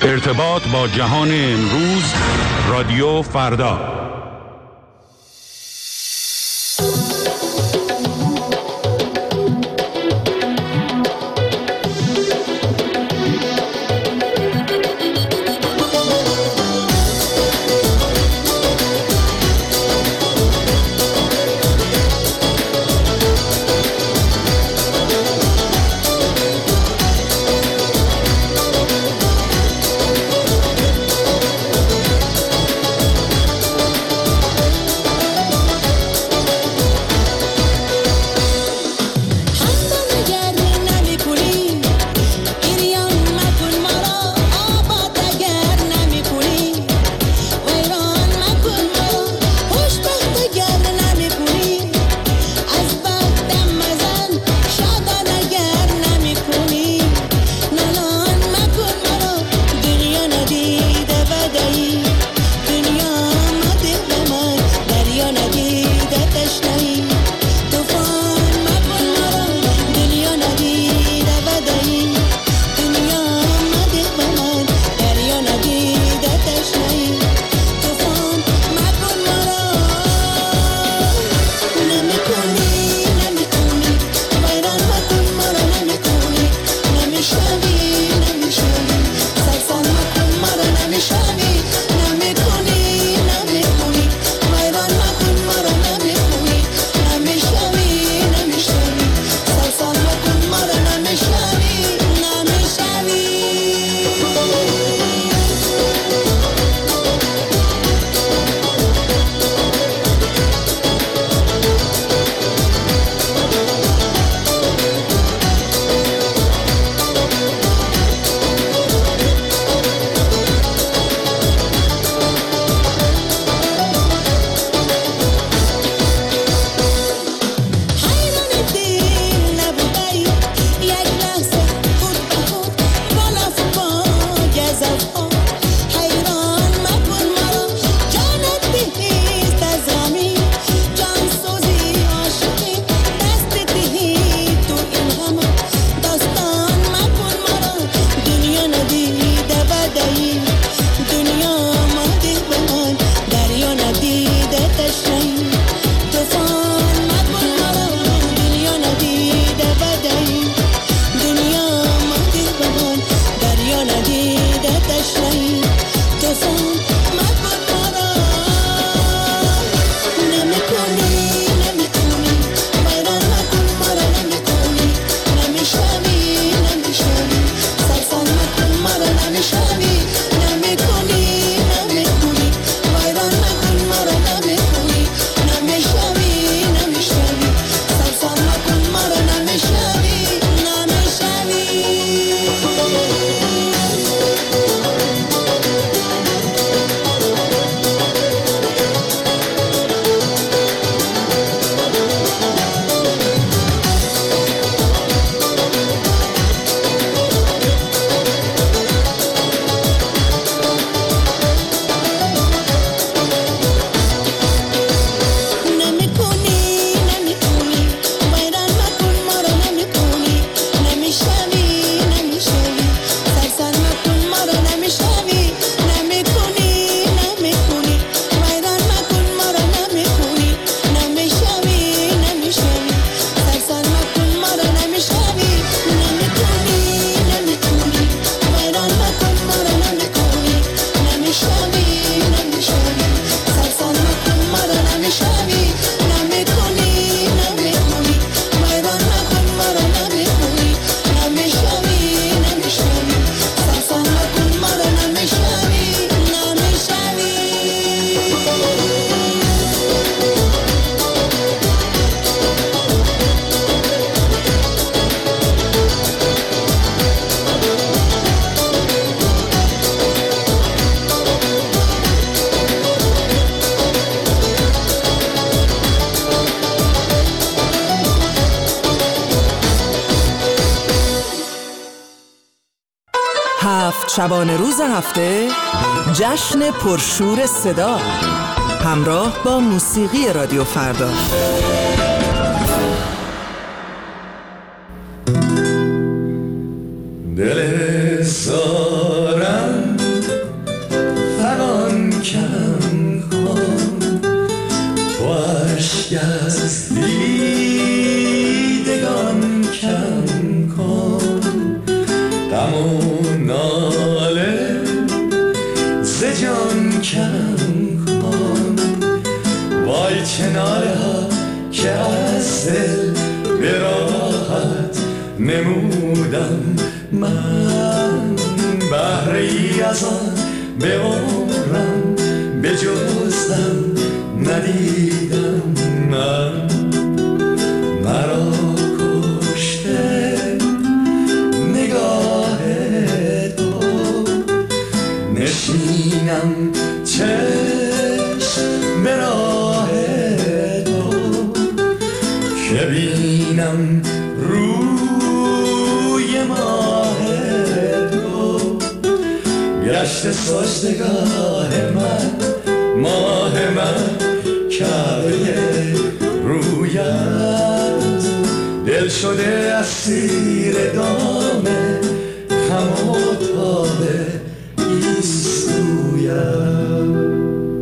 ارتباط با جهان امروز، رادیو فردا. شبانه روز هفته جشن پرشور صدا همراه با موسیقی رادیو فردا. دل سارنگ غم و ناله ز جان کم کن، وای چه ناله ها که از دل به راحت نمودم من، بهره ای از آن به عمرم به جزم ندیدم من. مرا کشته نگاه تو، نشینم چشم به راه تو، که بینم روی ماه تو، گشت سجدگاه من، ماه من، کعبه رویت، دل شده اسیر دام غم و تاب گیسویت.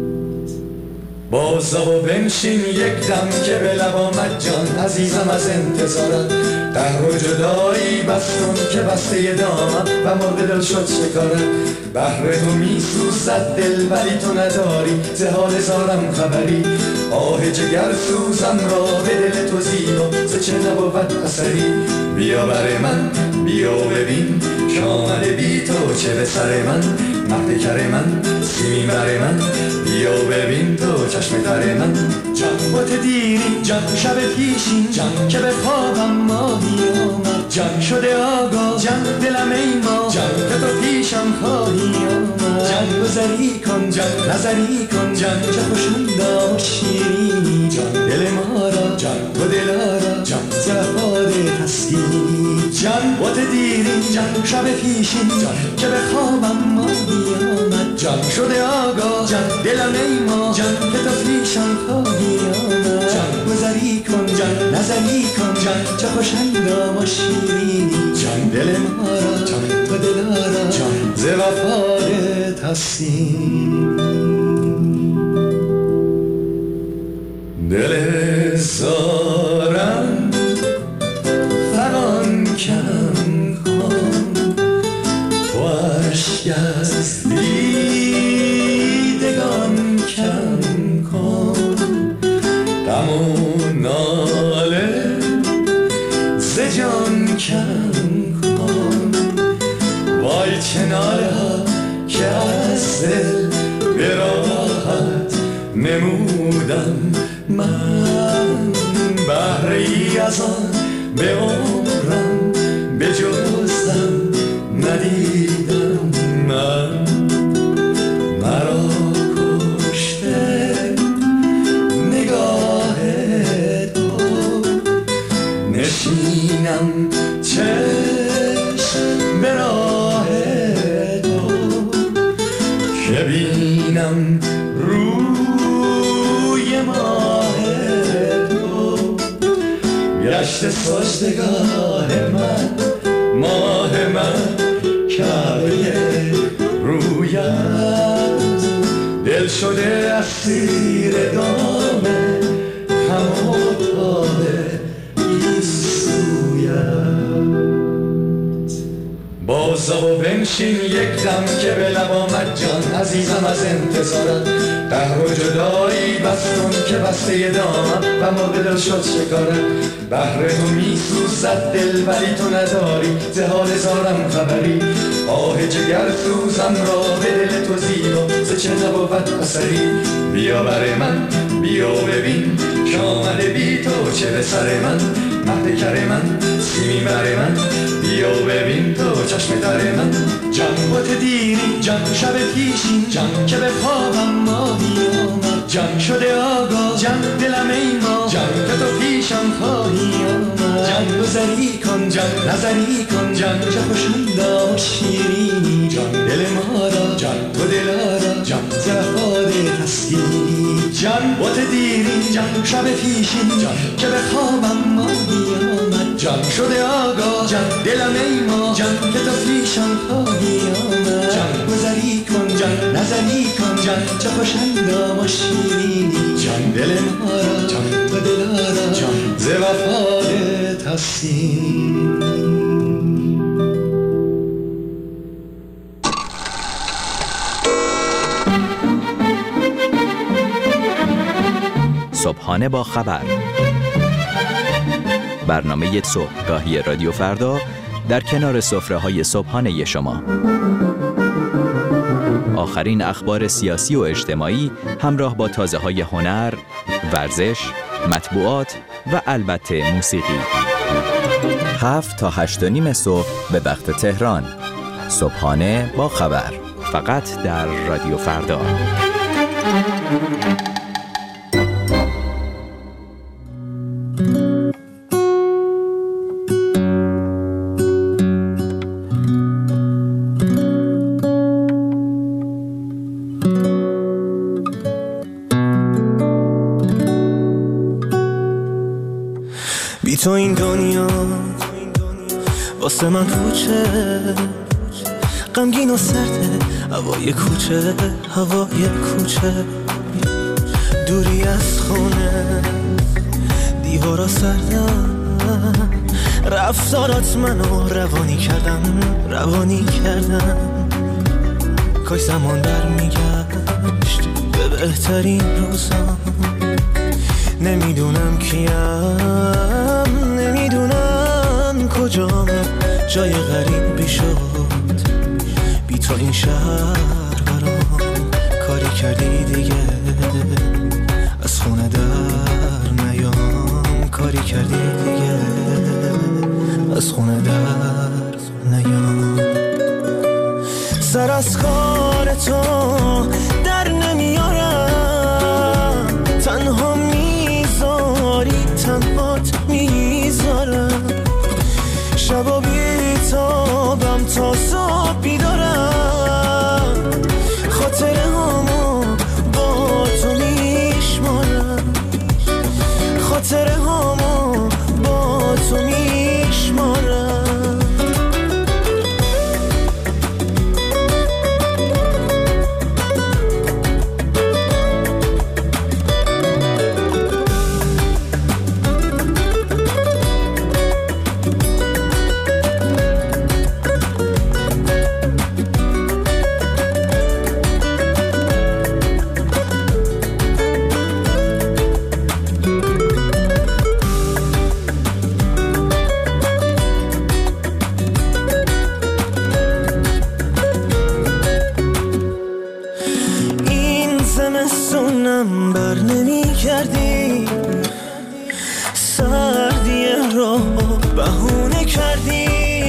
بازا و بنشین یک دم که به لب آمد جان عزیزم از انتظارت، قهر و جدایی بستون که بسته دامم و مرد دل شد شکارت. بهر تو می سوزد دل ولی تو نداری ز حال زارم خبری، آه جگر سوزم را به دل تو زیبا ز چه نبود اثری. بیا بر من بیا ببین که آمده بی تو چه به سر من، مهد کر من سیمین بر من، بیا ببین تو چشم تر من. جان بوت دیرین جان شب پیشین جان که به خوابم ماهی آمد، جان شده آگاه جان دلم ای ما جان که تو پیشم خواهی آمد. جان گذری کن جان نظری کن جان چه خوشندا و شیرینی، جان دل ما را جان و دلارا جان زفاد تسکینی. جان بوت دیرین جان شب پیشین جان که به خوابم ماهی آمد، جان شده آگاه جان دلم ای ما جان که تو پیشم خواهی آمد. جان گذری کن جان نظری کن جان چه خوشندا و شیرینی، جان دل ما را جان و دلارا جان ز وفای تسکین. دل زارم فغان کم کن، تو اشک از دیدگان کم کن، غم و ناله ز جان کم کن، وای چه ناله ها که از دل به راحت نمودم من، بهره ای از آن به عمرم به جزم ندیدم من. مرا کشته نگاه تو، نشینم چشم به راه تو، که بینم روی ماه تو، گشت سجدگاه من، ماه من، کعبه رویت، دل شده اسیر دام غم و تاب گیسویت. بازا و بنشین یک دم که به لب آمد جان عزیزم از انتظارت، قهر و جدایی بستون که بسته دامم و مرد دل شد شکارت. بهر تو می سوزد دل ولی تو نداری ز حال زارم خبری، آه جگر سوزم را به دل تو زیبا ز چه نبود اثری. بیا بر من بیا ببین که آمده بی تو چه به سر من، مهد کر من سیمین بر من، بیا ببین تو چشم تر من. جان بوت دیرین جان شب پیشین جان که به خوابم ماهی آمد، جان شده آگاه جان دلم ای ما جان که تو پیشم خواهی آمد. جان گذری کن جان نظری کن جان چه خوشندا و شیرینی، جان دل ما را جان و دلارا جان زفاد تسکینی. جان بوت دیرین جان شب پیشین جان که به خوابم ماهی آمد، جان شده آگاه جان دلم ای ما جان که تو پیشم خواهی آمد. جان گذری کن جان نظری کن جان چه خوشندا و شیرینی، جان دل ما را جان و دلارا جان ز وفای تسکین. صبحانه با خبر، برنامه صبحگاهی رادیو فردا در کنار سفره‌های صبحانه شما. آخرین اخبار سیاسی و اجتماعی همراه با تازه‌های هنر، ورزش، مطبوعات و البته موسیقی. 7 تا 8:30 صبح به وقت تهران. صبحانه با خبر، فقط در رادیو فردا. بی تو این دنیا واسه من پوچه، غمگین و سرده هوای کوچه، هوای کوچه، دوری از خونه، دیوارا سردم، رفتارات منو روانی کردم، کاش زمان برمیگشت به بهترین روزام. نمیدونم کیم، نمیدونم کجام، جای غریبی شد بی تو این شهر برام. کاری کردی دیگه از خونه در نیام، کاری کردی دیگه از خونه در نیام. سر از کار تو در نمیارم، تنها میذاری تنهات میذارم، شبا بیتابم تا صبح بیدارم، خاطره هامو با تو میشمارم، خاطره هامو با تو میشمارم. زمستونم بر نمی کردی، سردی را بهونه کردی،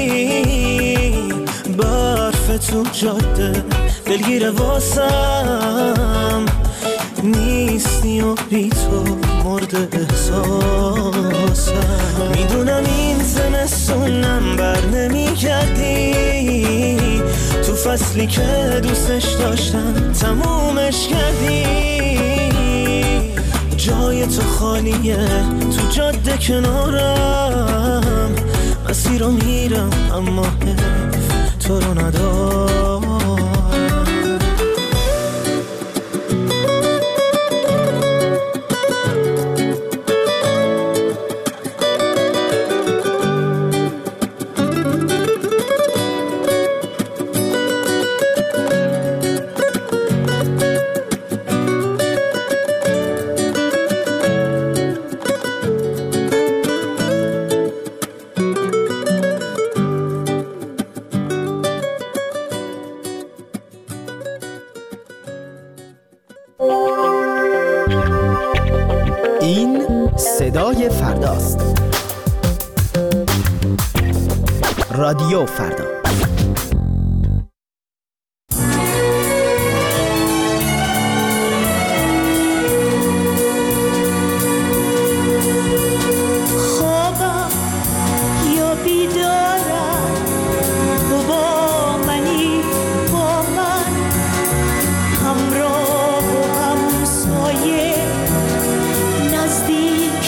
برف تو جاده دلگیر واسم نیستی و بی تو مرد احساسم. میدونم این زمستونم بر نمی کردی، تو فصلی که دوستش داشتم تمومش کردی، جای تو خالیه تو جاده کنارم، مسیر رو میرم اما حیف تو رو ندارم. این صدای فرداست. رادیو فردا.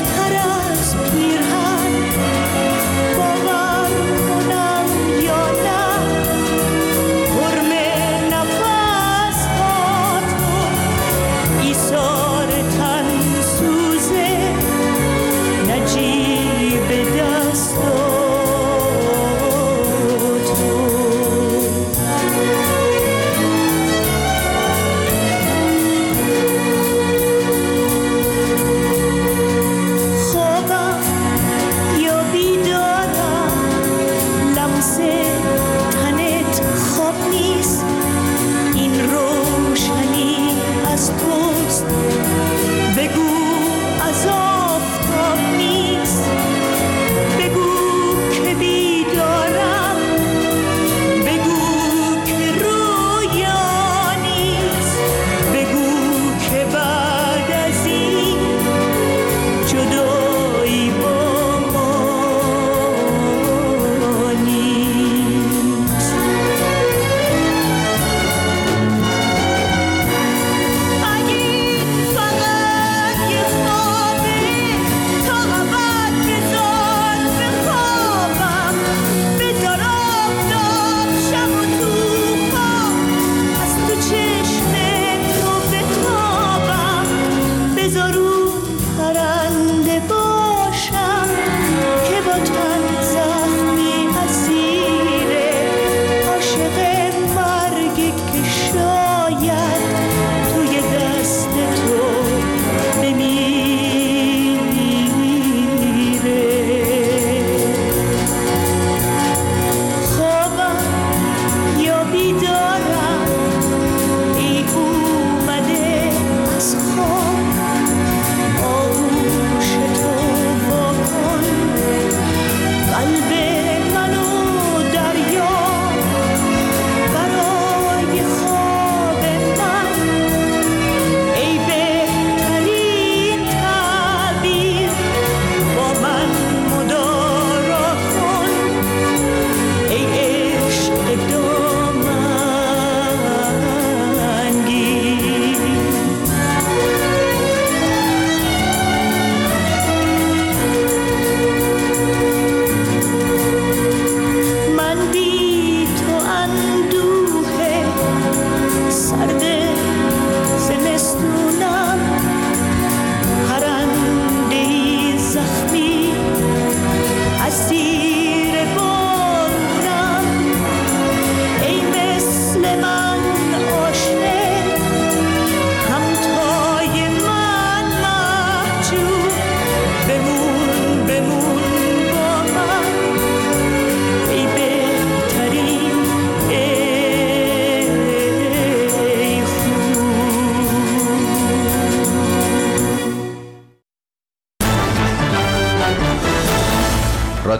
نزدیکتر از پیرهن باور کنم یا نه.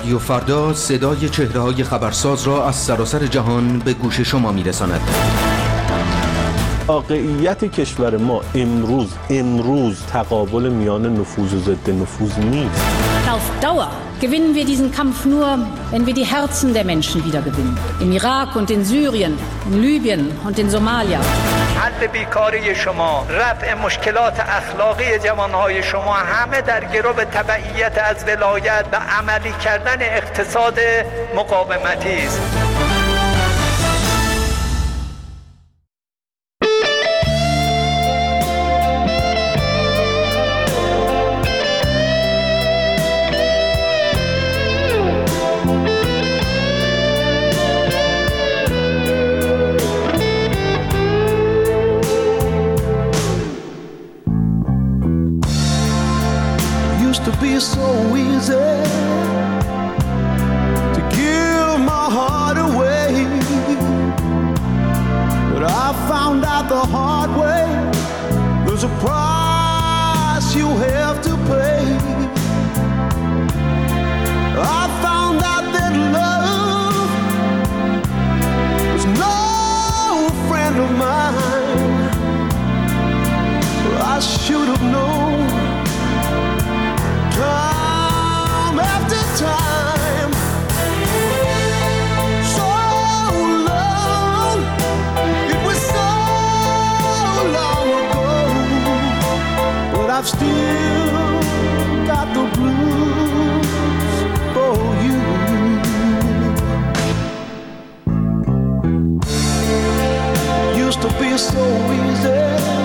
رادیو فردا صدای چهره‌های خبرساز را از سراسر جهان به گوش شما می‌رساند. واقعیت کشور ما امروز تقابل میان نفوذ و ضد نفوذ نیست. Auf Dauer gewinnen wir diesen Kampf nur, wenn wir die Herzen der Menschen wiedergewinnen. Im Irak und in Syrien, in Libyen und in Somalia. حل بیکاری شما، رفع مشکلات اخلاقی جوانهای شما همه در گرو تبعیت از ولایت و عملی کردن اقتصاد مقاومتی است. So easy to give my heart away, but I found out the hard way there's a price you have to pay. I found out that love was no friend of mine. I should have known time after time. So long, it was so long ago, but I've still got the blues for you. Used to be so easy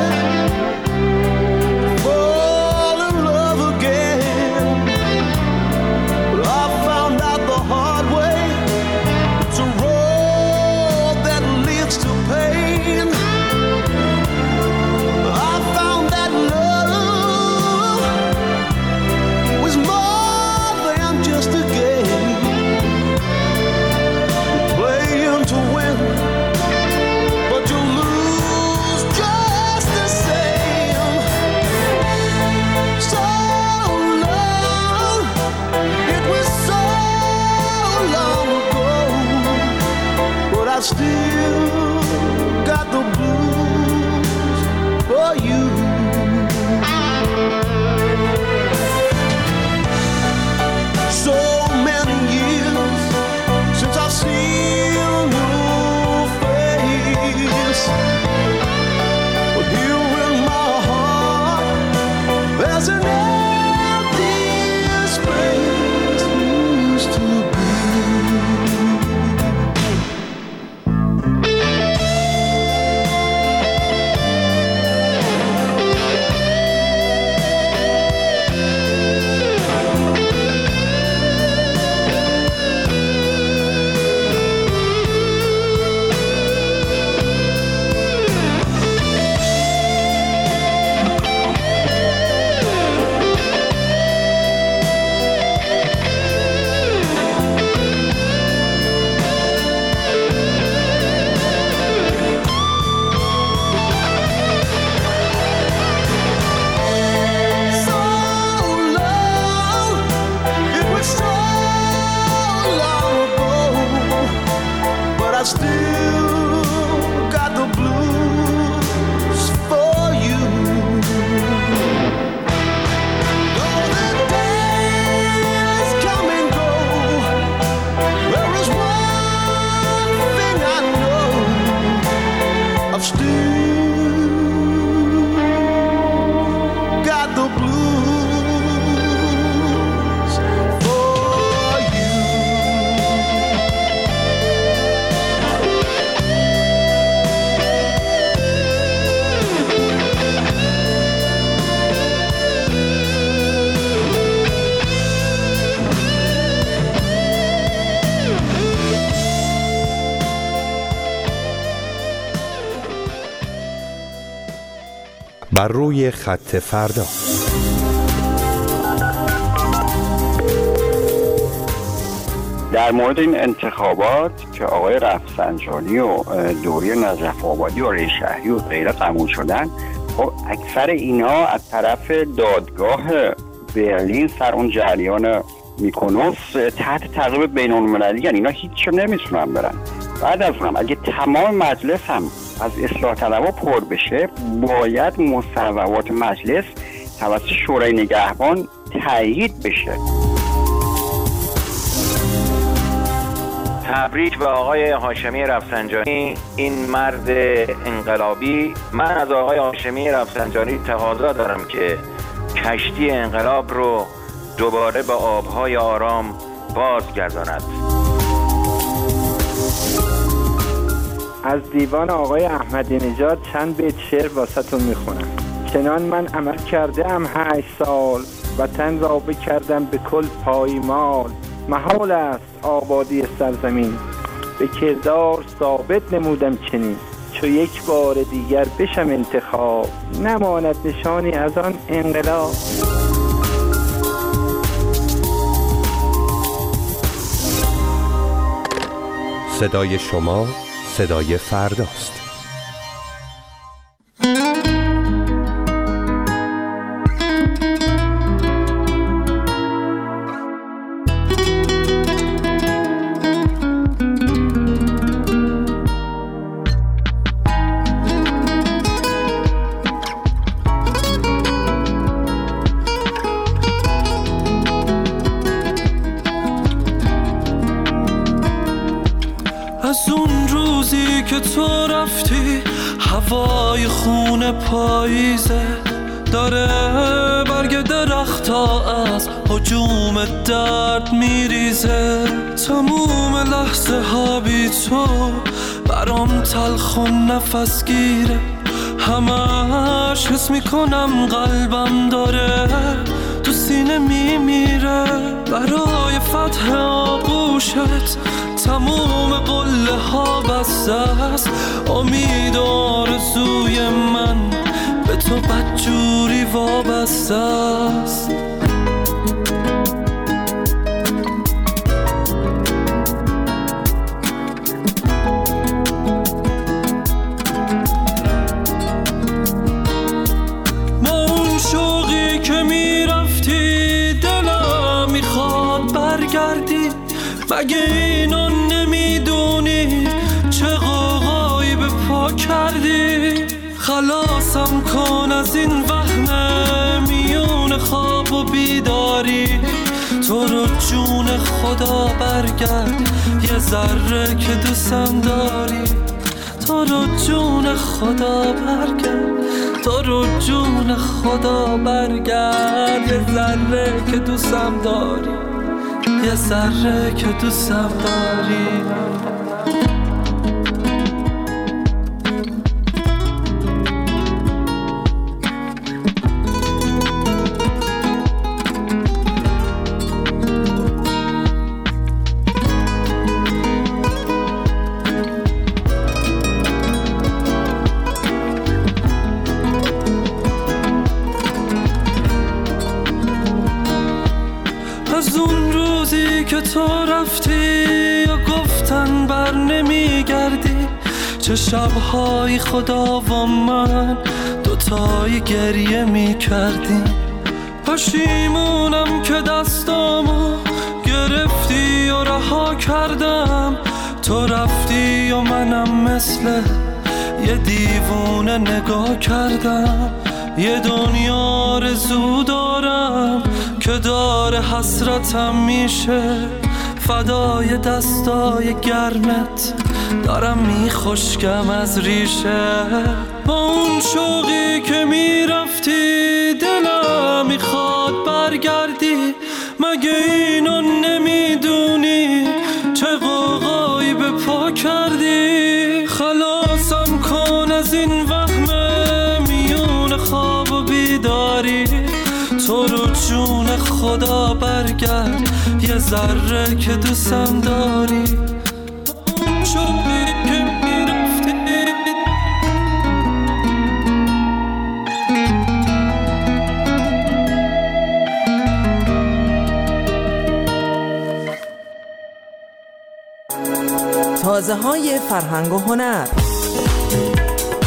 I still got the blues for you. So many years since I've seen your face, but here in my heart there's an empty space used to be. بر روی خط فردا. در مورد این انتخابات که آقای رفسنجانی و دوری نجف آبادی و رئیس شهری و غیره قبول شدن، خب اکثر اینا از طرف دادگاه برلین سر اون جریان میکنوس تحت تعقیب بین‌المللی، یعنی اینا هیچ نمیتونن برن. بعد از اونم اگه تمام مجلس هم از اصلاح طلبها پر بشه، باید مصوبات مجلس توسط شورای نگهبان تایید بشه. تبریک به آقای هاشمی رفسنجانی، این مرد انقلابی. من از آقای هاشمی رفسنجانی تقاضا دارم که کشتی انقلاب رو دوباره به آبهای آرام بازگرداند. از دیوان آقای احمدی نژاد چند بیت شعر واسه‌تون میخونم. چنان من عمل کرده ام 8 سال، وطن را بکردم به کل پایمال. محال است آبادی سرزمین، به کردار ثابت نمودم چنین. چو یک بار دیگر بشم انتخاب، نماند نشانی از آن انقلاب. صدای شما صدای فرداست. از اون روزی که تو رفتی، هوای خون پاییزه داره، برگ درختا از هجوم درد میریزه. تموم لحظه ها بی تو برام تلخ و نفس گیره، همش حس میکنم قلبم داره تو سینه میمیره. برای فتح آغوشت تموم قله ها بسته است، امید و آرزوی من به تو بدجوری وابسته است. با اون شوقی که میرفتی دلم میخواد برگردی، مگه اینو نمیدونی چه غوغایی به پا کردی؟ خلاصم کن از این وهم میون خواب و بیداری، تو رو جون خدا برگرد یه ذره که دوستم داری. تو رو جون خدا برگرد، تو رو جون خدا برگرد یه ذره که دوستم داری، یه ذره که دوستم داری. از اون روزی که تو رفتی یا گفتن بر نمیگردی، چه شبهای خدا و من دوتایی گریه میکردیم. پشیمونم که دستامو گرفتی و رها کردم، تو رفتی و منم مثل یه دیوونه نگاه کردم. یه دنیا آرزو دارم که داره حسرتم میشه، فدای دستای گرمت دارم میخشکم از ریشه. با اون شوقی که میرفتی دلم میخواد برگردی، مگه اینو نمیدونی چه غوغایی به پا کردی؟ خلاصم کن از این وهم میون خواب و بیداری، تو رو جون خدا برگرد یه ذره که دوستم داری. اون شوقی که میرفتی تازه های فرهنگ و هنر.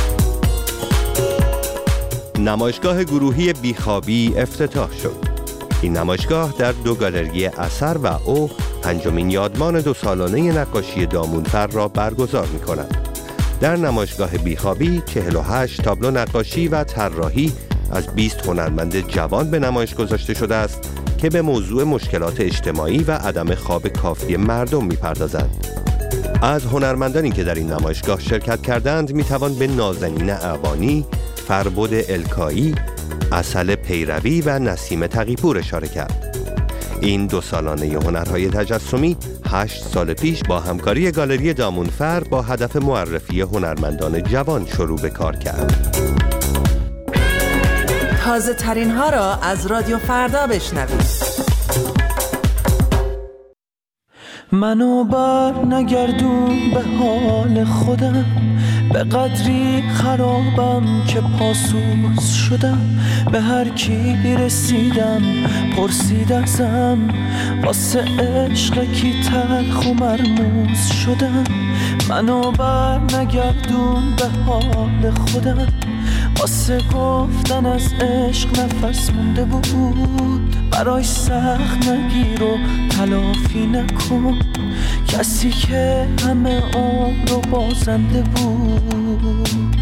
نمایشگاه گروهی بیخوابی افتتاح شد. این نمایشگاه در 2 گالری اثر و او 5مین یادمان 2 سالانه نقاشی دامونفر را برگزار می‌کند. در نمایشگاه بیخوابی 48 تابلو نقاشی و طراحی از 20 هنرمند جوان به نمایش گذاشته شده است که به موضوع مشکلات اجتماعی و عدم خواب کافی مردم می‌پردازند. از هنرمندانی که در این نمایشگاه شرکت کردند می‌توان به نازنین اعوانی، فربد الکایی، عسل پیروی و نسیم تقی‌پور اشاره کرد. این 2 سالانه هنرهای تجسمی 8 سال پیش با همکاری گالری دامونفر با هدف معرفی هنرمندان جوان شروع به کار کرد. تازه ترین ها را از رادیو فردا بشنوید. منو بر نگردون به حال خودم، به قدری خرابم که پاسوز شدم. به هر کی رسیدم پرسید ازم، واسه عشق کی تلخ و مرموز شدم. منو بر نگردون به حال خودم، واسه گفتن از عشق نفس مونده بود. برای سخت نگیر و تلافی نکن، کسی که همه عمر رو بازنده بود.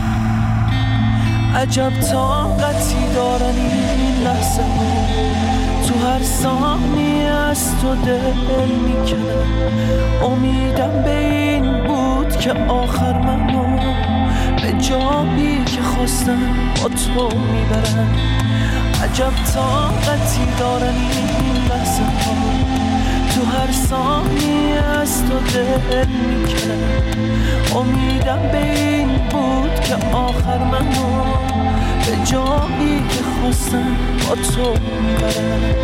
عجب طاقتی دارن این لحظه ها، تو هر ثانیه از تو دل میکنن. امیدم به این بود که آخر منو به جایی که خواستم با تو میبرن. عجب طاقتی دارن این لحظه ها، تو هر ثانیه از تو دل میکنن. امیدم به این بود که آخر منو به جایی که خواستم با تو میبرن.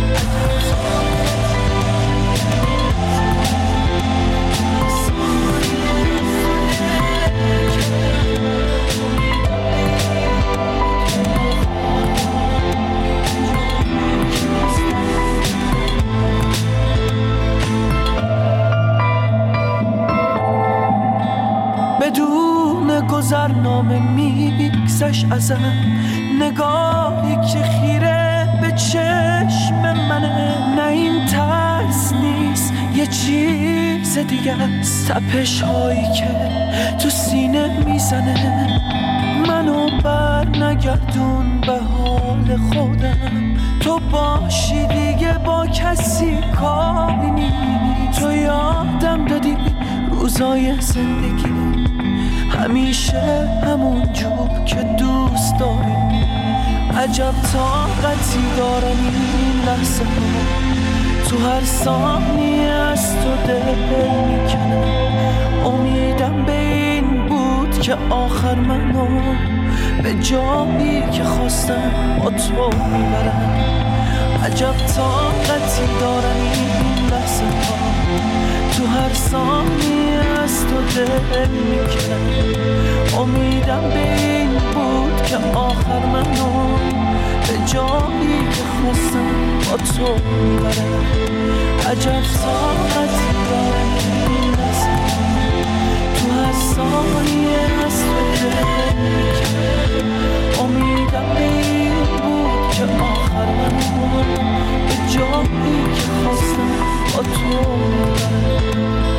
بدون گذرنامه میگذشت ازم، نگاهی که خیره به چشم منه. نه این ترس نیست یه چیز دیگه است، تپش هایی که تو سینه میزنه. منو بر نگردون به حال خودم، تو باشی دیگه با کسی کاری نیست. تو یادم دادی روزای زندگی همیشه همون جور که دوست داری. عجب طاقتی دارن این لحظه ها، تو هر ثانیه از تو دل میکنن. امیدم به این بود که آخر منو به جایی که خواستم با تو میبرن. عجب طاقتی دارن این لحظه ها، تو هر ثانیه از تو دل میکنن. امیدم به این بود که آخر منو به جایی که خواستم با تو میبرن. عجب طاقتی دارن این لحظه ها، تو هر ثانیه از تو دل میکنن. امیدم به این بود که آخر منو به جایی که خواستم با تو میبرن.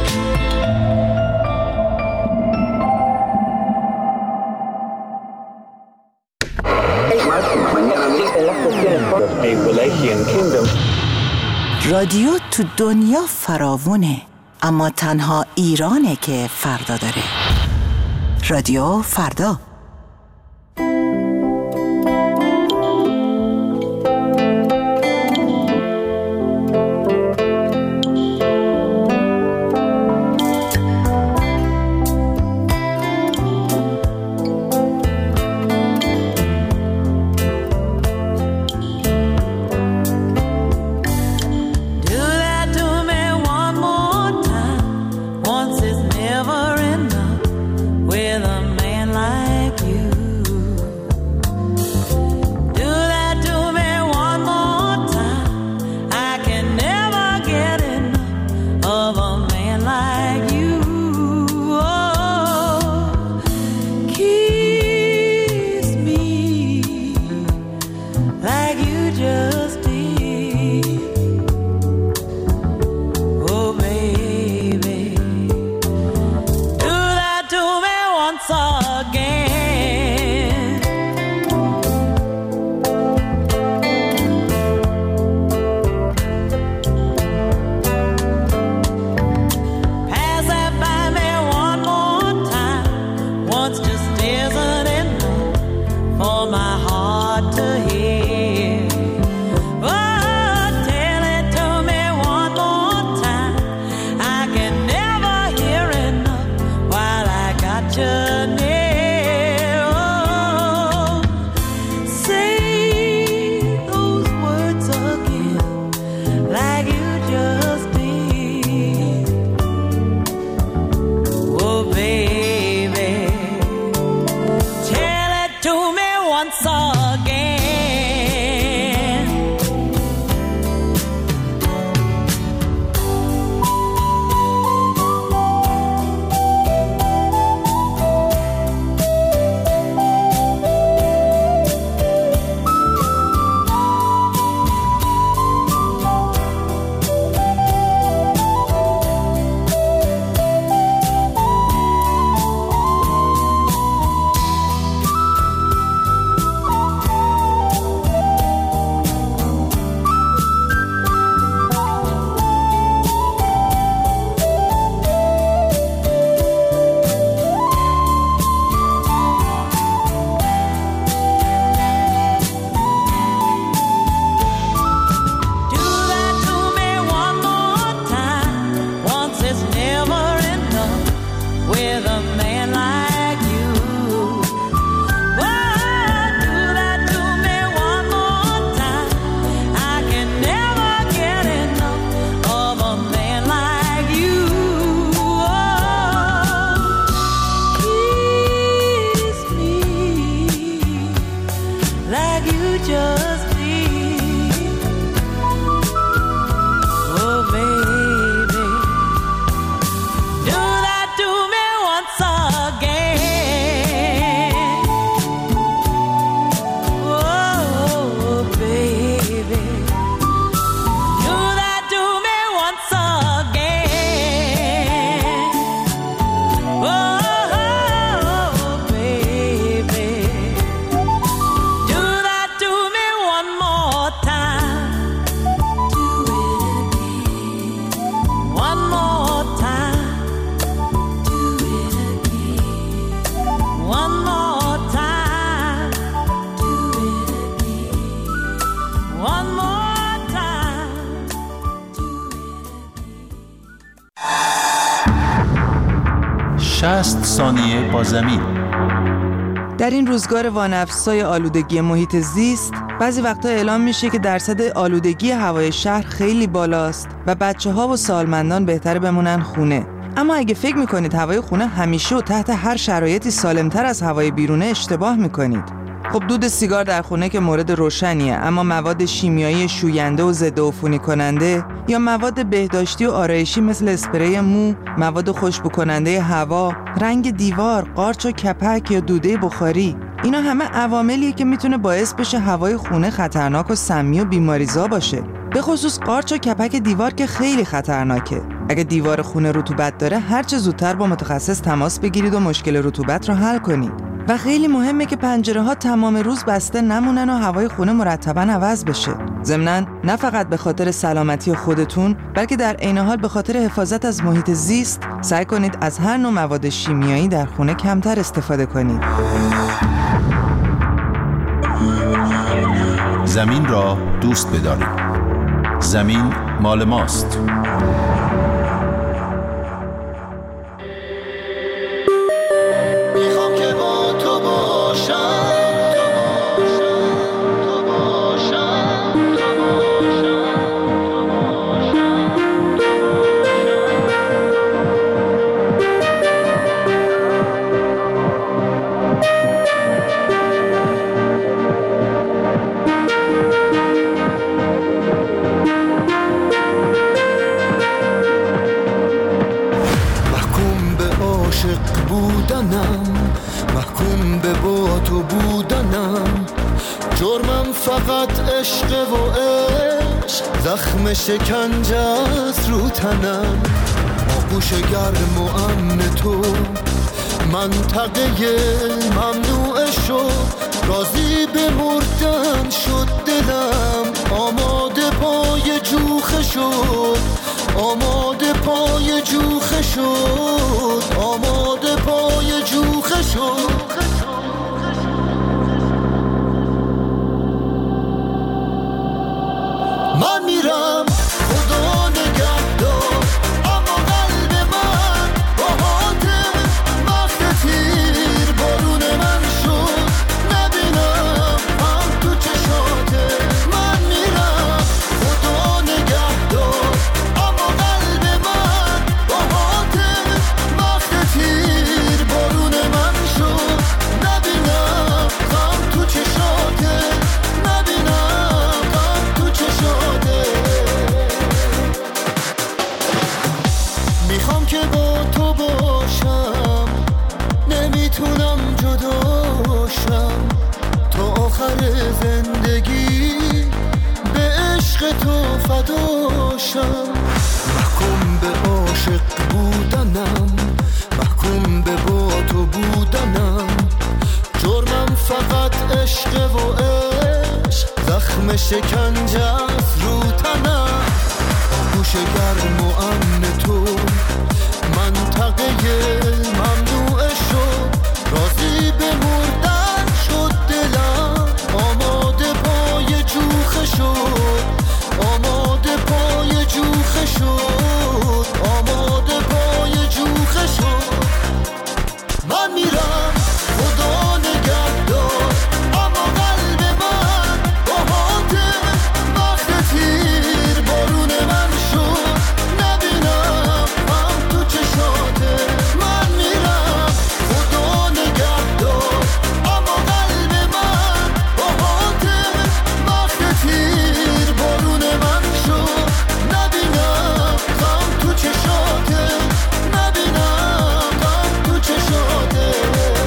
رادیو تو دنیا فراوونه، اما تنها ایرانه که فردا داره. رادیو فردا. Like you just did. once again. Pass that by me one more time. Once just isn't enough for my heart to hear. Oh, tell it to me one more time. I can never hear enough while I got you near. Oh, say those words again like you just did. Oh, baby, tell it to me once again. Do that to me one more time. Once is never enough with a man like you. Oh, do that to me one more time. I can never get enough of a man like you. Oh, kiss me like you just did. Oh, baby, do that to me once again. Oh, baby, do that to me once again. Oh, baby, do that to me one more time. Do it again. One more time. Do it again. One more time. Do it again. One more time. 60 ثانیه با زمین. در این روزگار وانفسای آلودگی محیط زیست، بعضی وقتا اعلام میشه که درصد آلودگی هوای شهر خیلی بالاست و بچه‌ها و سالمندان بهتره بمونن خونه. اما اگه فکر میکنید هوای خونه همیشه و تحت هر شرایطی سالمتر از هوای بیرونه، اشتباه میکنید. خب دود سیگار در خونه که مورد روشنیه، اما مواد شیمیایی شوینده و ضد عفونی کننده یا مواد بهداشتی و آرایشی مثل اسپری مو، مواد خوشبو کننده هوا، رنگ دیوار، قارچ و کپک یا دوده بخاری، اینا همه عواملیه که میتونه باعث بشه هوای خونه خطرناک و سمی و بیماریزا باشه. به خصوص قارچ و کپک دیوار که خیلی خطرناکه. اگه دیوار خونه رطوبت داره، هر چه زودتر با متخصص تماس بگیرید و مشکل رطوبت رو حل کنید. و خیلی مهمه که پنجره‌ها تمام روز بسته نمونن و هوای خونه مرتباً عوض بشه. ضمناً نه فقط به خاطر سلامتی خودتون، بلکه در عین حال به خاطر حفاظت از محیط زیست، سعی کنید از هر نوع مواد شیمیایی در خونه کمتر استفاده کنید. زمین را دوست بدارید. زمین مال ماست. میخوام که با تو باشم. محکوم به با تو بودنم، جرمم فقط عشق و عشق، زخم شکنجه است رو تنم. آغوش گرم و امن تو منطقه ممنوع شد، راضی به مردن شد دلم، آماده پای جوخه شد، آماده پای جوخه شد، آماده پای جوخه شد. من میرم خدا نگهدار، اما قلب من با حاتم وقت تیر بارون من شد، نبینم هم تو چشاته. من میرم خدا نگهدار، اما قلب من با حاتم وقت تیر بارون من شد، نبینم هم تو چشاته، نبینم هم تو چشاته. میخوام که با تو باشم، نمیتونم جداشم، تا آخر زندگی به عشق تو فداشم. محکوم به عاشق بودنم، محکوم به با تو بودنم، جرمم فقط عشق و عشق، زخم شکنجه است رو تنم. گوش گرم و امن تو منطقه ممنوع شد، راضی به مردن شد دلم، آماده پای جوخه شد، آماده پای جوخه شد، آماده پای جوخه شد. من میرم خدا نگهدار، اما قلب من با حاتم وقت تیر بارون من شد، نبینم هم تو چشاته. من میرم خدا نگهدار، اما قلب من با حاتم وقت تیر بارون من شد، نبینم هم تو چشاته، نبینم هم تو چشاته.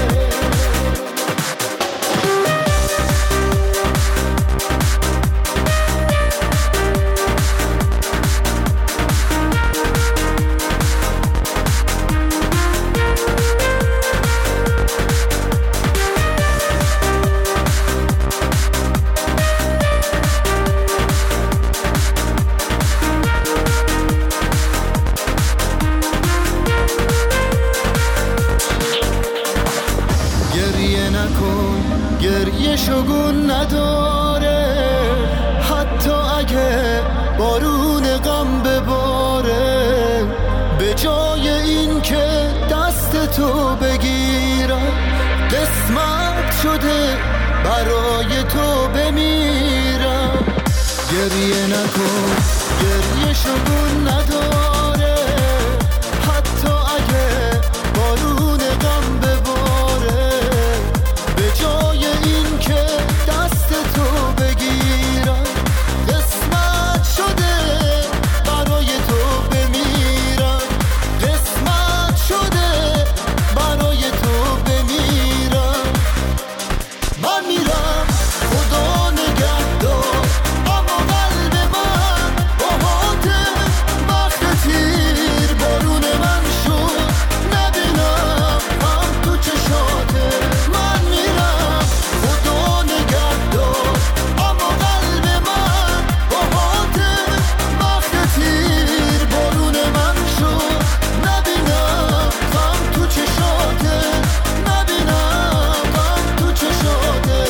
گریه نکن، گریه شگون نداره، حتی اگه بارون غم بباره. به جای این که دست تو بگیرم، قسمت شده برای تو بمیرم. گریه نکن، گریه شگون نداره، حتی اگه بارون غم بباره. به جای این که دست تو بگیرم، قسمت شده برای تو بمیرم، قسمت شده برای تو بمیرم. من میرم خدا نگهدار، اما قلب من با حاتم وقت تیر بارون من شد، نبینم هم تو چشاته. من میرم خدا نگهدار، اما قلب من با حاتم وقت تیر بارون من شد، نبینم هم تو چشاته، نبینم هم تو چشاته.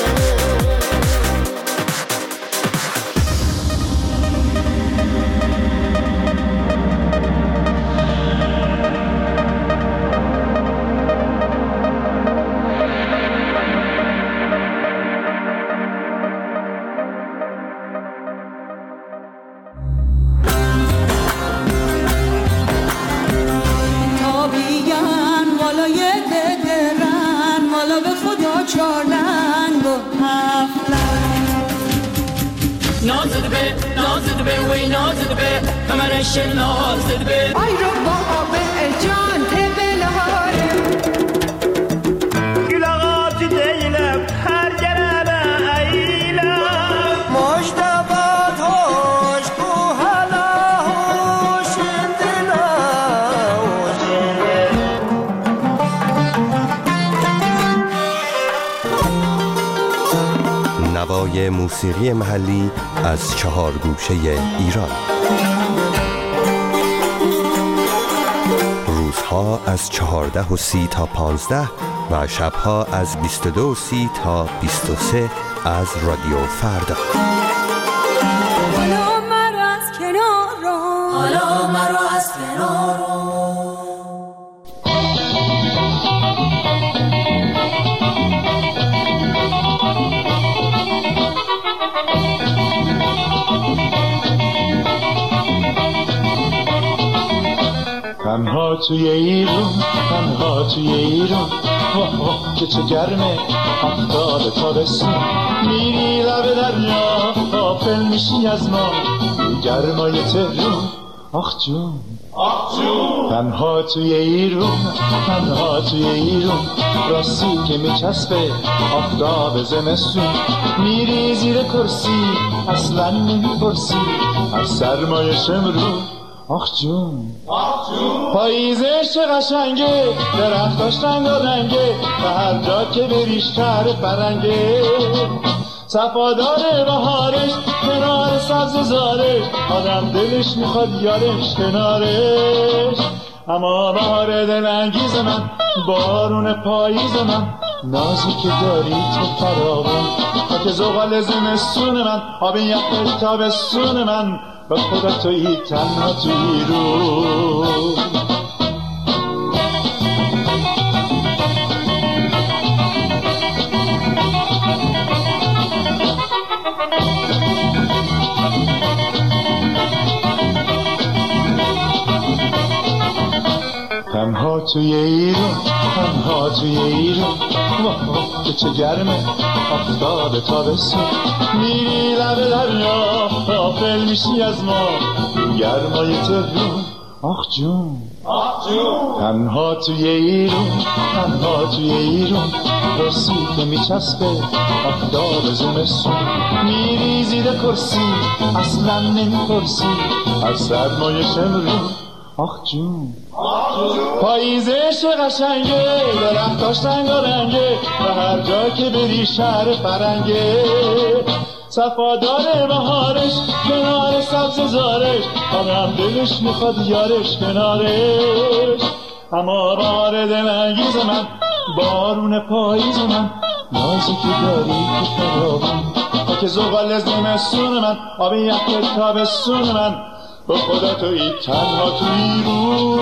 تابیان والای ددرن، والا به خدا چارلنگ و هفتلنگ. نازد به وی نازد به کمرش نازد به آی رو بابا به جان تبلهاره گلاغات دیلم هر گربه ایلم مجتبات هوش کو هلا هوش دلا نوای موسیقی محلی از 4 گوشه ایران. روزها از 14:30 تا 15 و شبها از 22:30 تا 23 از رادیو فردا. حالا مرا از کنار رو، حالا مرا از کنار رو. تنها توی ایرون، تنها توی ایرون، که چه گرمه آفتاب تابستون. میری لب دریا غافل میشی از ما، گرمای تهرون. آخ جون، آخ جون. تنها توی ایرون، تنها توی ایرون، راستی که میچسبه آفتاب زمستون. میری زیر کرسی اصلا نمیپرسی از سرمای شمرون. آخ جون، آخ جون. پاییزش چه قشنگه، درختاش رنگارنگه، و هر جا که بریش شهر فرنگه. صفادار بهارش کنار سبز زارش، آدم دلش میخواد یارش کنارش. اما بهار دلانگیز من، بارون پاییز من، نازی که داری تو فراوان. خاک زغال زمستون من، آب یخ تابستون من، به خدا تویی تنها توی رو. تنها توی ایرون، تنها توی ایرون، که چه گرمه آفتاب تابستون. میری لب دریا غافل میشی از ما، گرمای تهرون. آخ جون، آخ جون. تنها توی ایرون، تنها توی ایرون، راستی که میچسبه آفتاب زمستون. میری زیر کرسی اصلا نمیپرسی از سرمای شمرون. آخ جون، پاییزش قشنگه، درختاش رنگارنگه، و هر جا که بری شهر فرنگه. صفادار بهارش کنار سبز زارش، آدم دلش میخواد یارش کنارش. اما بهار دلانگیز من، بارون پاییز من، نازی که داری تو فراوان. خاک زغال زمستون من، آب یخ تابستون من، به خدا تویی تنها توی رو.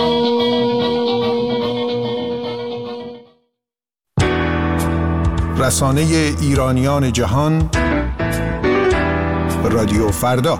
رسانه ایرانیان جهان، رادیو فردا.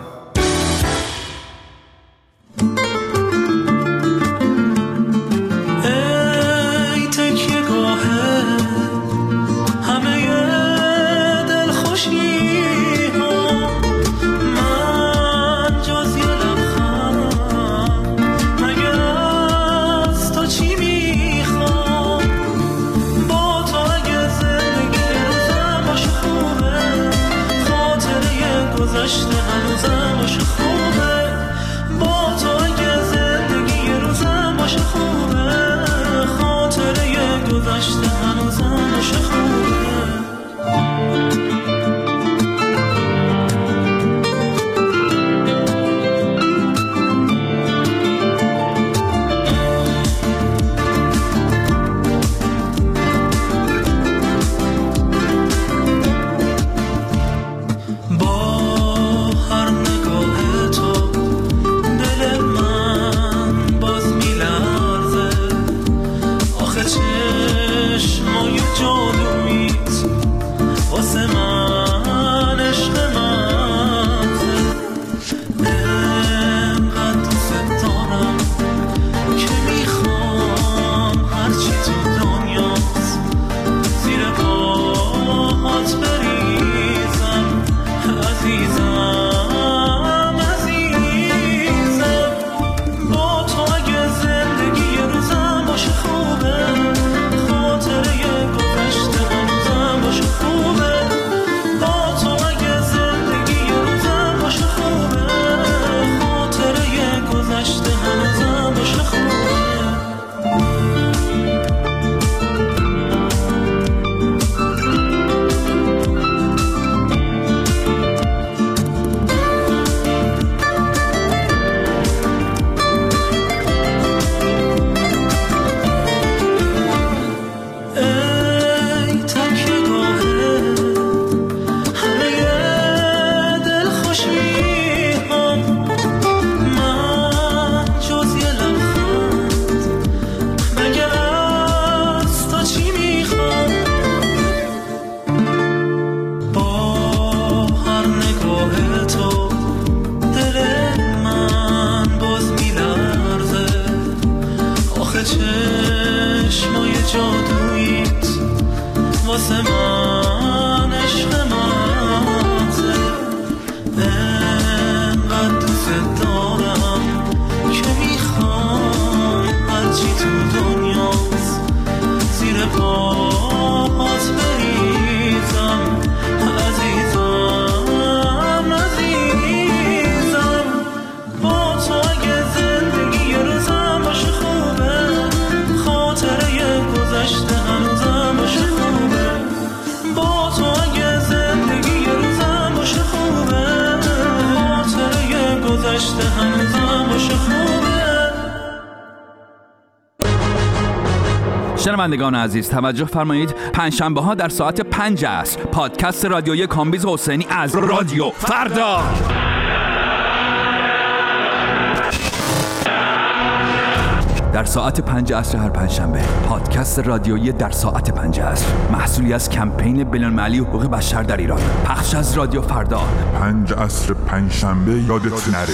با هر نگاه تو دل واسه من عشق محضه انقدر دوست دارم که میخوام هرچی تو دنیاست زیر پاهات بریزم عزیزم عزیزم با تو اگه زندگی یه روزم باشه خوبه خاطره گذشته هنوزم باشه خوبه با تو اگه زندگی یه روزم باشه خوبه خاطره گذشته هنوزم باشه خوبه. شنوندگان عزیز توجه فرمایید، پنجشنبه ها در ساعت 5 عصر پادکست رادیویی کامبیز حسینی از رادیو فردا. در ساعت 5 عصر هر پنجشنبه پادکست رادیویی در ساعت 5 عصر محصولی از کمپین بین‌المللی حقوق بشر در ایران، پخش از رادیو فردا. 5 عصر پنجشنبه یادت نره.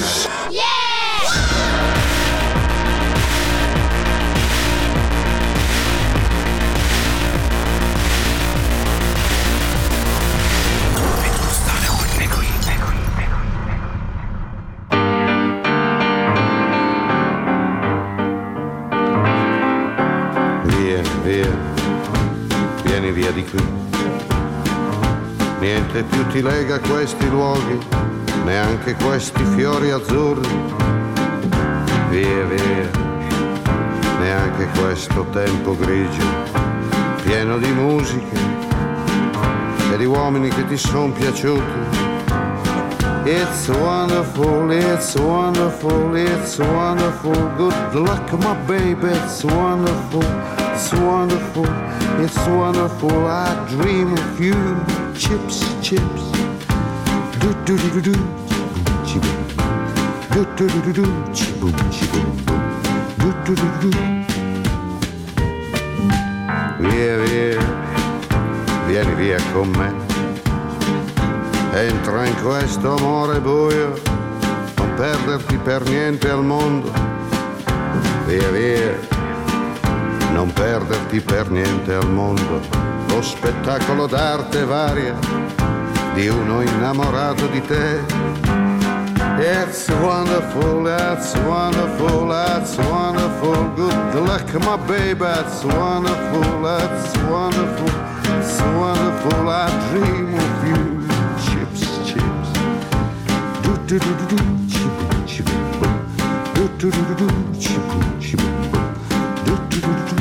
Vieni via di qui, niente più ti lega a questi luoghi, neanche questi fiori azzurri. Via, via, neanche questo tempo grigio, pieno di musiche e di uomini che ti son piaciuti. It's wonderful, it's wonderful, it's wonderful. Good luck, my baby, it's wonderful, it's wonderful, it's wonderful. I dream of you. Chips, chips. Do do do do do. Chiboom. Do do do do do. Chiboom, chiboom. Do do do do. Via, via, vieni via con me. Entra in questo amore buio, non perderti per niente al mondo. Via, via, non perderti per niente al mondo. Lo spettacolo d'arte varia di uno innamorato di te. It's wonderful, it's wonderful, it's wonderful. Good luck, my baby, it's wonderful, it's wonderful, it's wonderful. I dream of you. Chips, chips. Do do do do do. Chiboom, chiboom. Do do do do do. Chiboom, chiboom. Do do do do do.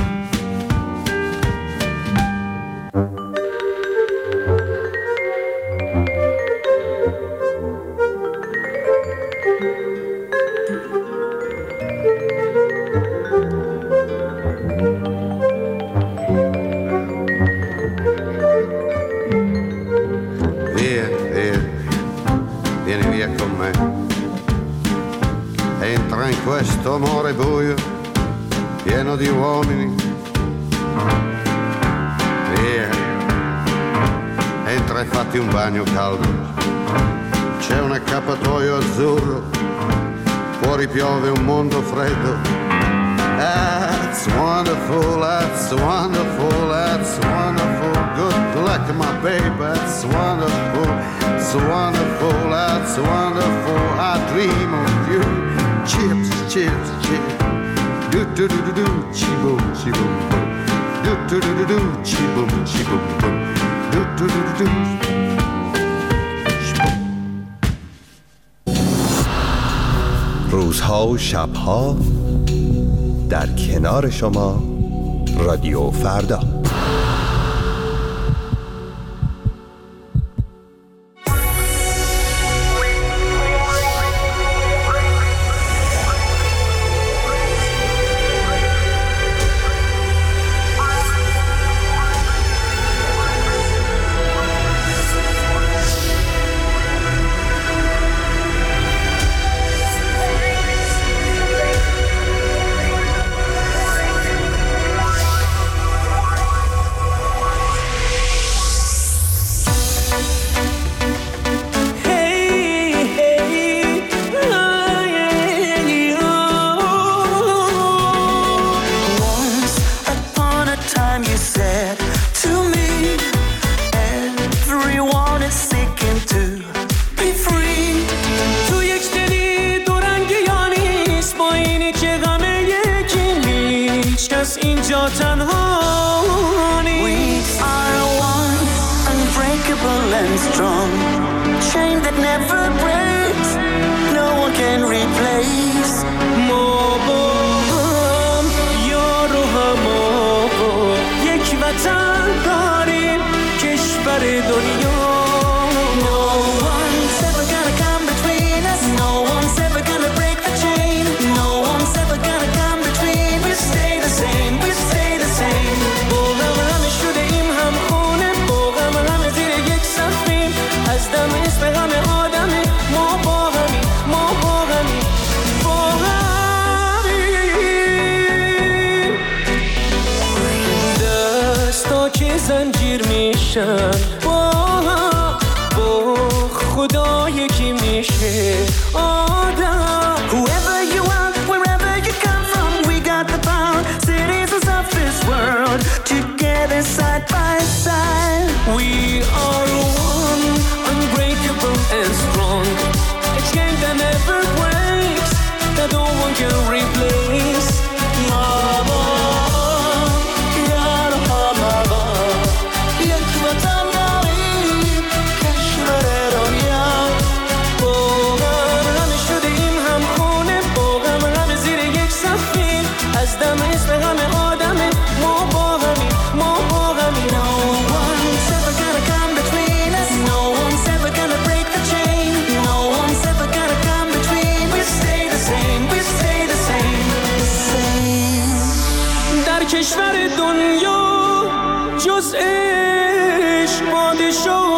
Questo amore buio, pieno di uomini. Via, entra e fatti un bagno caldo. C'è un accappatoio azzurro, fuori piove un mondo freddo. That's wonderful, that's wonderful, that's wonderful. Good luck, my baby, that's wonderful, it's wonderful, that's wonderful. I dream of you. Chips, chips, chips. Do do do do do. Chiboom, chiboom. Do do do do do. Chiboom, chiboom. Do do do do do. روزها و شبها در کنار شما رادیو فردا. strong, chain that never breaks, no one can replace. ما با هم یار و هما یک وطن داریم، کشور دنیا. No one's ever gonna come between us, no one's ever gonna break the chain, no one's ever gonna come between. We stay the same, we stay the same. با هم همه شده ایم هم خونه، با هم همه زیر یک سقفیم، از دم اسم همه آدمه. ما با همیم، ما با همیم، با همیم. دستا که زنجیر میشن با خدا یکی میشه آدم. Whoever you are, wherever you come from, we got the power, citizens of this world, together side by side. We are one, unbreakable and strong, a chain that never breaks, that no one can replace. Mama, yar hamaba, yak vatan darim, kashvar duniya. با هم همه شده ایم هم خونه، با هم همه زیر یک سقفیم، از دم اسم همه آدمه. ما با همیم، ما با همیم. No one's ever gonna come between us, no one's ever gonna break the chain, no one's ever gonna come between. We stay the same, we stay the same, same. در کشور دنیا جز عشق پادشاه